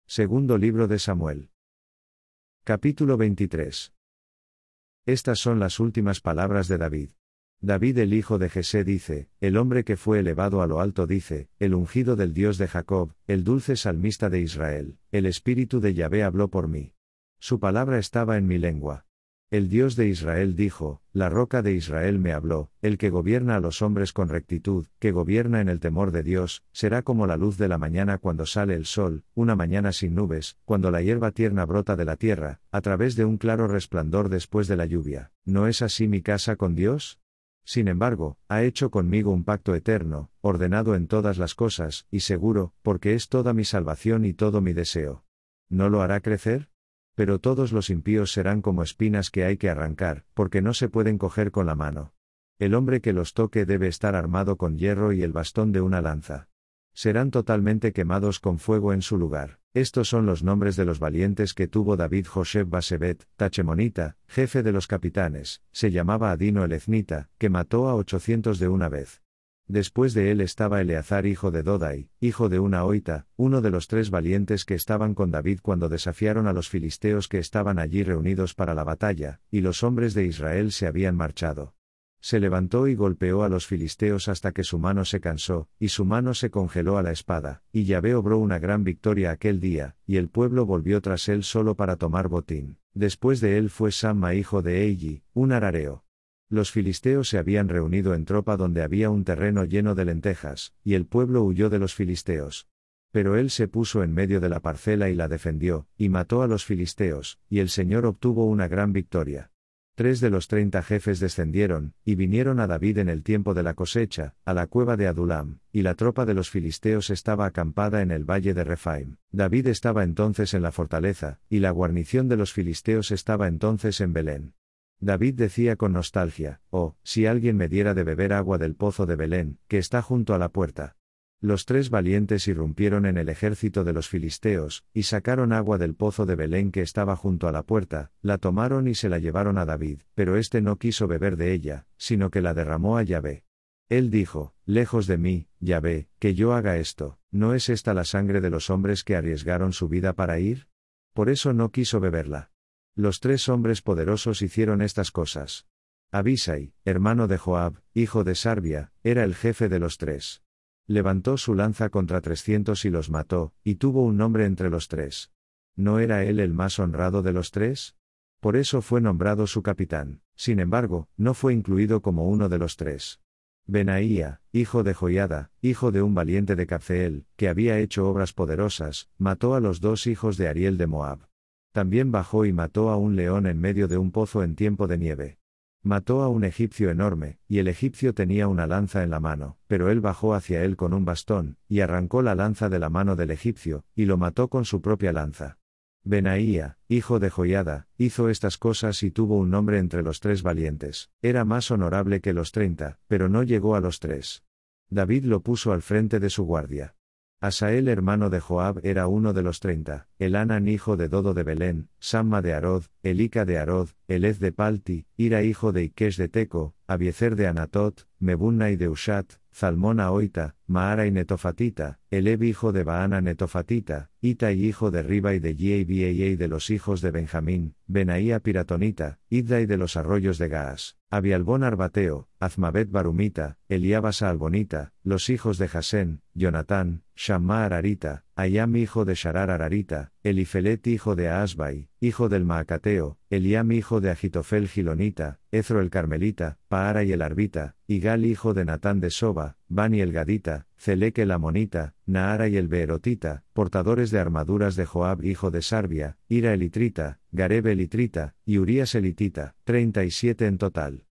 Segundo libro de Samuel. Capítulo 23. Estas son las últimas palabras de David. David el hijo de Jesé dice, el hombre que fue elevado a lo alto dice, el ungido del Dios de Jacob, el dulce salmista de Israel, el espíritu de Yahvé habló por mí. Su palabra estaba en mi lengua. El Dios de Israel dijo, la roca de Israel me habló, el que gobierna a los hombres con rectitud, que gobierna en el temor de Dios, será como la luz de la mañana cuando sale el sol, una mañana sin nubes, cuando la hierba tierna brota de la tierra, a través de un claro resplandor después de la lluvia. ¿No es así mi casa con Dios? Sin embargo, ha hecho conmigo un pacto eterno, ordenado en todas las cosas, y seguro, porque es toda mi salvación y todo mi deseo. ¿No lo hará crecer? Pero todos los impíos serán como espinas que hay que arrancar, porque no se pueden coger con la mano. El hombre que los toque debe estar armado con hierro y el bastón de una lanza. Serán totalmente quemados con fuego en su lugar. Estos son los nombres de los valientes que tuvo David: Josheb Basebet, Tachemonita, jefe de los capitanes, se llamaba Adino el Eznita, que mató a 800 de una vez. Después de él estaba Eleazar hijo de Dodai, hijo de una Hoita, uno de los 3 valientes que estaban con David cuando desafiaron a los filisteos que estaban allí reunidos para la batalla, y los hombres de Israel se habían marchado. Se levantó y golpeó a los filisteos hasta que su mano se cansó, y su mano se congeló a la espada, y Yahvé obró una gran victoria aquel día, y el pueblo volvió tras él solo para tomar botín. Después de él fue Samma hijo de Eli, un arareo. Los filisteos se habían reunido en tropa donde había un terreno lleno de lentejas, y el pueblo huyó de los filisteos. Pero él se puso en medio de la parcela y la defendió, y mató a los filisteos, y el Señor obtuvo una gran victoria. 3 de los 30 jefes descendieron, y vinieron a David en el tiempo de la cosecha, a la cueva de Adulam, y la tropa de los filisteos estaba acampada en el valle de Refaim. David estaba entonces en la fortaleza, y la guarnición de los filisteos estaba entonces en Belén. David decía con nostalgia, oh, si alguien me diera de beber agua del pozo de Belén, que está junto a la puerta. Los 3 valientes irrumpieron en el ejército de los filisteos, y sacaron agua del pozo de Belén que estaba junto a la puerta, la tomaron y se la llevaron a David, pero éste no quiso beber de ella, sino que la derramó a Yahvé. Él dijo, lejos de mí, Yahvé, que yo haga esto, ¿no es esta la sangre de los hombres que arriesgaron su vida para ir? Por eso no quiso beberla. Los 3 hombres poderosos hicieron estas cosas. Abisai, hermano de Joab, hijo de Sarbia, era el jefe de los 3. Levantó su lanza contra 300 y los mató, y tuvo un nombre entre los 3. ¿No era él el más honrado de los 3? Por eso fue nombrado su capitán. Sin embargo, no fue incluido como uno de los 3. Benaía, hijo de Joiada, hijo de un valiente de Cabceel, que había hecho obras poderosas, mató a los 2 hijos de Ariel de Moab. También bajó y mató a un león en medio de un pozo en tiempo de nieve. Mató a un egipcio enorme, y el egipcio tenía una lanza en la mano, pero él bajó hacia él con un bastón, y arrancó la lanza de la mano del egipcio, y lo mató con su propia lanza. Benaía, hijo de Joiada, hizo estas cosas y tuvo un nombre entre los 3 valientes. Era más honorable que los 30, pero no llegó a los 3. David lo puso al frente de su guardia. Asael hermano de Joab era uno de los 30, Elhanan hijo de Dodo de Belén, Samma de Arod, Elica de Arod, Elez de Palti, Ira hijo de Ikesh de Teco, Abiezer de Anatot, Mebunna y de Ushat, Zalmón Ahoita, Maara y Netofatita, Eleb hijo de Baana Netofatita, Itai hijo de Riba y de Yeibiei de los hijos de Benjamín, Benaía Piratonita, Idai de los arroyos de Gaas, Abialbón Arbateo, Azmabet Barumita, Eliabasa Albonita, los hijos de Jasén, Jonatán, Shamma Ararita, Ayam hijo de Sharar Ararita, Elifelet hijo de Aasbai, hijo del Maacateo, Eliam hijo de Agitofel Gilonita, Ezro el Carmelita, Paara y el Arbita, Igal hijo de Natán de Soba, Bani el Gadita, Celec el Amonita, Naara y el Beerotita, portadores de armaduras de Joab hijo de Sarbia, Ira el Itrita, Gareb el Itrita, y Urías el Hitita, 37 en total.